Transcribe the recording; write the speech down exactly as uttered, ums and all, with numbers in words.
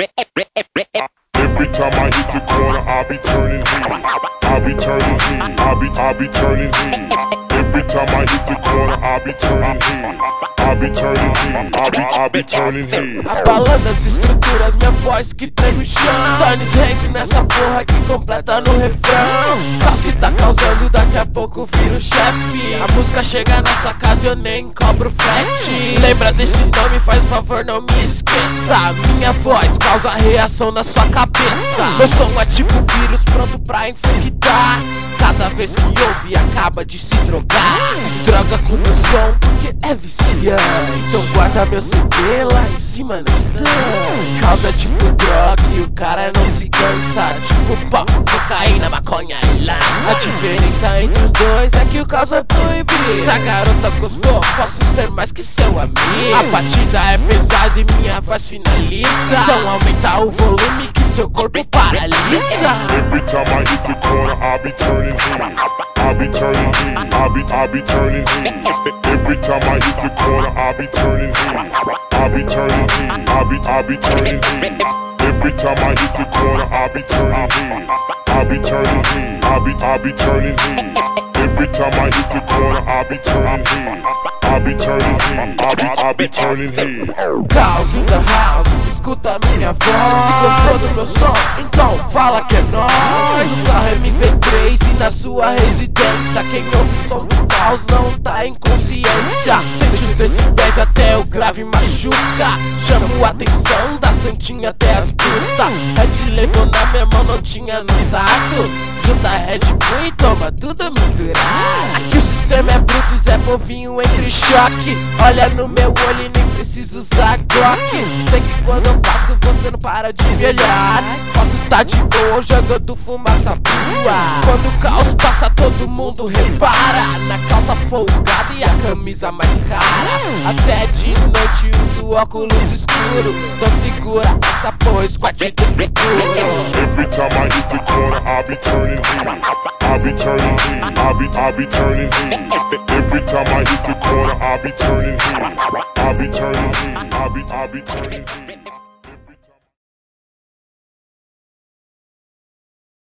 Every time I hit the corner, I'll be turning heads. I'll be turning heads. I'll be, I'll be turning heads. Every time I hit the corner, I'll be turning heads. I'll be turning heads. I'll be, I'll be turning heads. Abalando as estruturas, minha voz que treme o chão. Tony Hanks nessa porra que completa no refrão. Caos que tá causando, daqui a pouco vira o chefe. A música chega na sua casa e eu nem cobro frete. Lembra desse nome, faz favor, não me esqueça. Minha voz causa reação na sua cabeça. Meu som é tipo vírus pronto pra infectar. Cada vez que ouve acaba de se drogar. Se droga com meu som porque é viciante. Então guarda meu C D lá em cima no stand. Causa tipo droga e o cara não se cansa. Tipo pó, cocaína, maconha e lança. A diferença entre os dois é que o caos é proibido. Se a garota gostou, posso ser mais que seu amigo. A batida é pesada e minha voz finaliza. Então aumenta o volume que seu corpo paralisa. Every time I hit the corner, I'll be turning heads. I'll be turning heads. I'll be, I'll be turning heads. Every time I hit the corner, I'll be turning heads. I'll be turning heads. I'll be, I'll be turning heads. Every time I hit the corner, I'll be turning heads. I'll be turning heads. I'll be, I'll be turning heads. Every time I hit the corner, I'll be turning heads. I'll be turning heads. I'll be, I'll be turning heads. Caos in the house, escuta minha voz. Se gostou do meu som, então fala que é nóis. No carro M P três e na sua residência. Quem ouve o som do caos não tá em consciência. Sente os decibéis até o grave machuca. Chamo a atenção da santinha até as putas. Red levou na minha mão, não tinha notado. Junta Red Bull e toma tudo misturado. Aqui o sistema é bruto, Zé Povinho entre choque. Olha no meu olho e nem preciso usar Glock. Sei que quando eu passo você não para de me olhar. Posso tá de boa jogando fumaça boa. Quando o caos passa todo mundo repara. Na calça folgada e a camisa mais cara. Até de noite uso óculos escuro. Então segura essa porra, squat do futuro. Every time I hit the corner, I'll be turning heads. I'll be turning heads. I'll be, I'll be turning heads. Every time I hit the corner, I'll be turning heads. I'll be turning heads. I'll be, I'll be turning heads.